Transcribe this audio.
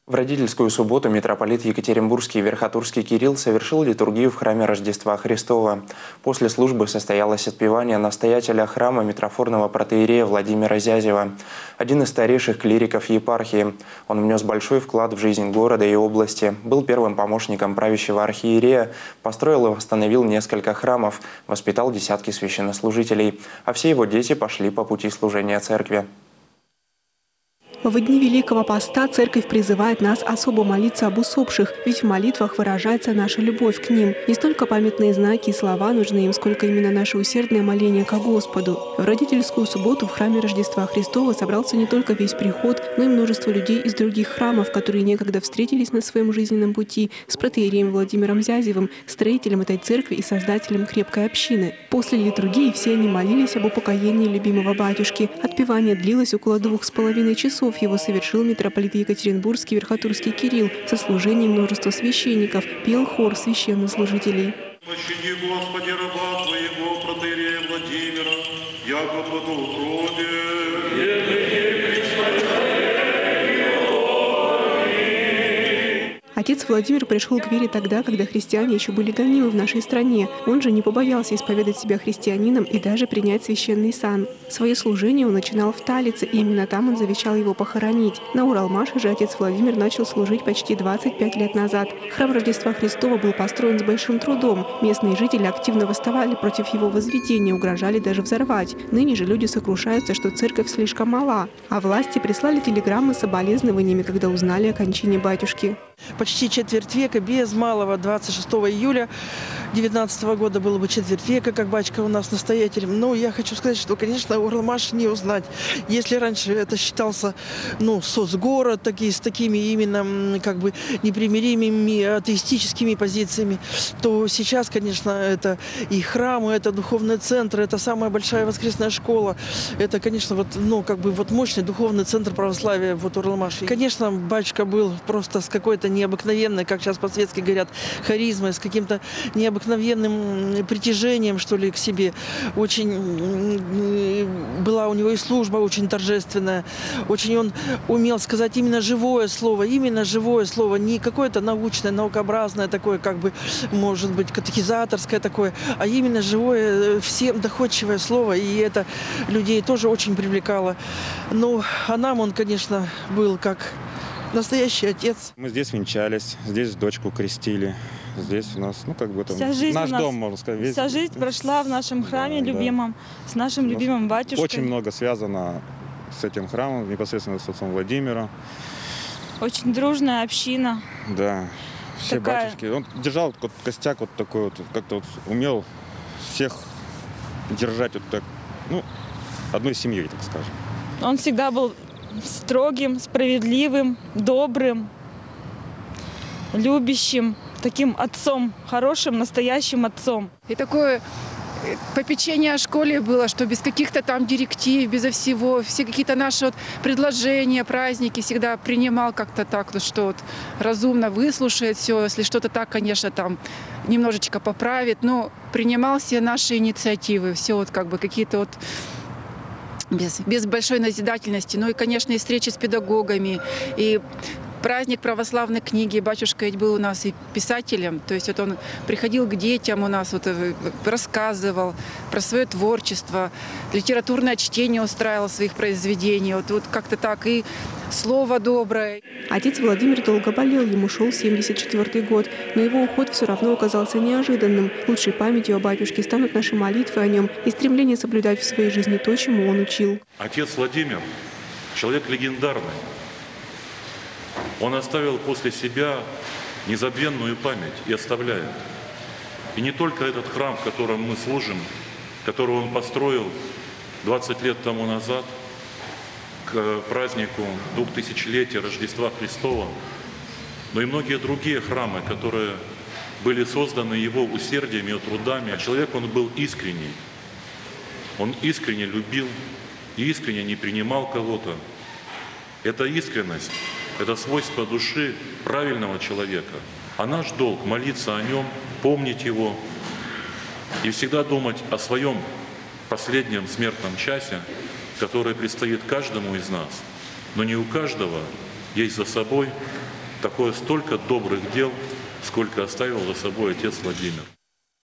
В родительскую субботу митрополит Екатеринбургский и Верхотурский Кирилл совершил литургию в храме Рождества Христова. После службы состоялось отпевание настоятеля храма митрофорного протоиерея Владимира Зязева, один из старейших клириков епархии. Он внес большой вклад в жизнь города и области, был первым помощником правящего архиерея, построил и восстановил несколько храмов, воспитал десятки священнослужителей, а все его дети пошли по пути служения церкви. В дни Великого Поста Церковь призывает нас особо молиться об усопших, ведь в молитвах выражается наша любовь к ним. Не столько памятные знаки и слова нужны им, сколько именно наше усердное моление ко Господу. В родительскую субботу в храме Рождества Христова собрался не только весь приход, но и множество людей из других храмов, которые некогда встретились на своем жизненном пути с протоиереем Владимиром Зязевым, строителем этой церкви и создателем крепкой общины. После литургии все они молились об упокоении любимого батюшки. Отпевание длилось около 2,5 часов. Его совершил митрополит Екатеринбургский Верхотурский Кирилл. Со служением множества священников пел хор священнослужителей. «Пощади, Господи, раба Твоего, протоиерея Владимира, яко благоугодие». Отец Владимир пришел к вере тогда, когда христиане еще были гонимы в нашей стране. Он же не побоялся исповедать себя христианином и даже принять священный сан. Свое служение он начинал в Талице, и именно там он завещал его похоронить. На Уралмаше же отец Владимир начал служить почти 25 лет назад. Храм Рождества Христова был построен с большим трудом. Местные жители активно восставали против его возведения, угрожали даже взорвать. Ныне же люди сокрушаются, что церковь слишком мала. А власти прислали телеграммы с соболезнованиями, когда узнали о кончине батюшки. Почти четверть века, без малого 26 июля 2019 года было бы четверть века, как батюшка у нас настоятелем. Но я хочу сказать, что, конечно, Уралмаш не узнать. Если раньше это считался, соцгород, с такими именно как бы непримиримыми атеистическими позициями, то сейчас, конечно, это и храмы, это духовный центр, это самая большая воскресная школа. Это, конечно, мощный духовный центр православия в Уралмаше. Конечно, батюшка был просто с какой-то необыкновенной, как сейчас по-светски говорят, харизмой, с каким-то необыкновенным притяжением, что ли, к себе. Очень была у него и служба очень торжественная. Очень он умел сказать именно живое слово, не какое-то научное, наукообразное такое, как бы, может быть, катехизаторское такое, а именно живое, всем доходчивое слово. И это людей тоже очень привлекало. А нам он, конечно, был как настоящий отец. Мы здесь венчались, здесь дочку крестили. Здесь у нас, наш дом, можно сказать. Вся жизнь прошла в нашем храме любимом, с нашим любимым батюшкой. Очень много связано с этим храмом, непосредственно с отцом Владимиром. Очень дружная община. Да, все батюшки. Он держал костяк такой, как-то умел всех держать одной семьей, так скажем. Он всегда был строгим, справедливым, добрым, любящим, таким отцом, хорошим, настоящим отцом. И такое попечение о школе было, что без каких-то там директив, безо всего, все какие-то наши предложения, праздники всегда принимал как-то так, что разумно выслушает все, если что-то так, конечно, там немножечко поправит, но принимал все наши инициативы, все какие-то без большой назидательности. И, конечно, и встречи с педагогами, и праздник православной книги. Батюшка ведь был у нас и писателем. То есть он приходил к детям у нас, рассказывал про свое творчество, литературное чтение устраивал своих произведений. Как-то так. И слово доброе. Отец Владимир долго болел, ему шел 74-й год, но его уход все равно оказался неожиданным. Лучшей памятью о батюшке станут наши молитвы о нем и стремление соблюдать в своей жизни то, чему он учил. Отец Владимир – человек легендарный. Он оставил после себя незабвенную память и оставляет. И не только этот храм, в котором мы служим, который он построил 20 лет тому назад, к празднику 2000-летия Рождества Христова, но и многие другие храмы, которые были созданы его усердием и трудами. Человек он был искренний. Он искренне любил и искренне не принимал кого-то. Это искренность, это свойство души правильного человека. А наш долг молиться о нем, помнить его и всегда думать о своем последнем смертном часе, который предстоит каждому из нас. Но не у каждого есть за собой столько добрых дел, сколько оставил за собой отец Владимир.